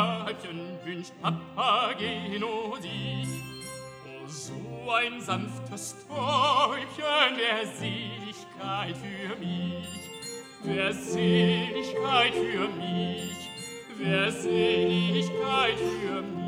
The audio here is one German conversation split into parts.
Weibchen wünscht Papageno sich. Oh, so ein sanftes Täubchen, wer Seligkeit für mich, wer Seligkeit für mich, wer Seligkeit für mich.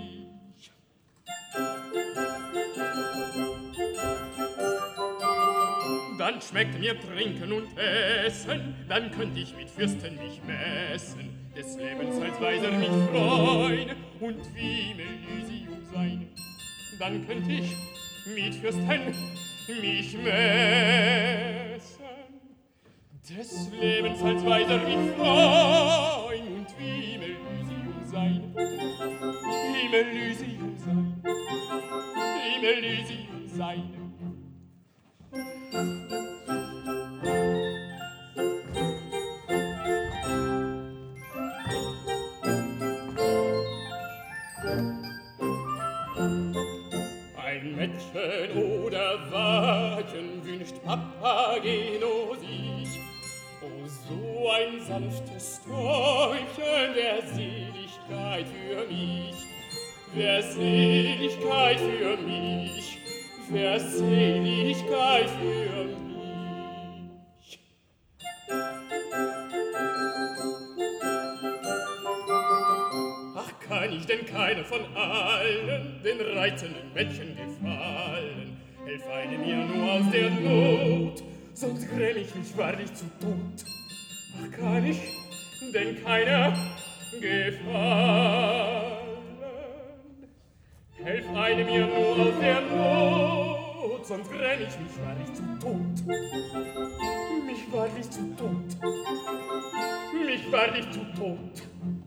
Dann schmeckt mir Trinken und Essen, dann könnt ich mit Fürsten mich messen, des Lebens als Weiser mich freuen und wie Elysium sein. Dann könnt ich mit Fürsten mich messen, des Lebens als Weiser mich freuen und wie Elysium sein. Im Elysium sein, im Elysium sein. Ein Mädchen oder Weibchen wünscht Papageno sich. Oh, so ein sanftes Täubchen, wer Seligkeit für mich, wer Seligkeit für mich, wer Seligkeit für mich. Ach, kann ich denn keine von allen den reizenden Mädchen gefallen? Helf eine mir nur aus der Not, sonst gräm ich mich wahrlich zu Tod. Ach, kann ich denn keiner gefallen? Helf eine mir nur aus der Not, sonst gräm ich mich wahrlich zu Tod. Mich wahrlich zu Tod. Mich wahrlich zu Tod.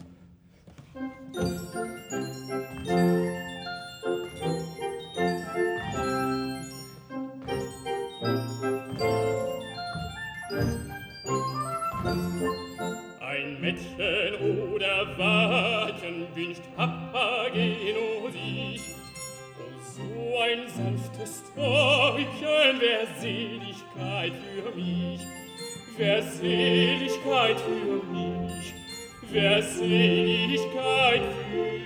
Ein Mädchen oder Weibchen wünscht Papageno sich. Oh, so ein sanftes Täubchen, wer Seligkeit für mich, wer Seligkeit für mich, wer Seligkeit für mich.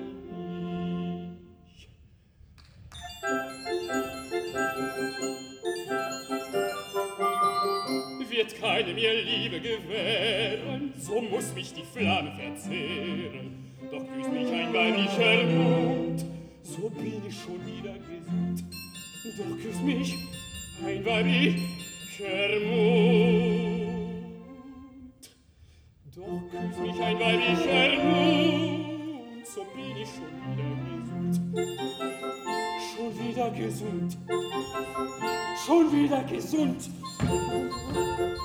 Wird keine mir Liebe gewähren, so muss mich die Flamme verzehren. Doch küsst mich ein weiblicher Mund, so bin ich schon wieder gesund. Doch küsst mich ein weiblicher Mund. Doch küsst mich ein weiblicher Mund, so bin ich schon wieder gesund. Schon wieder gesund. Schon wieder gesund.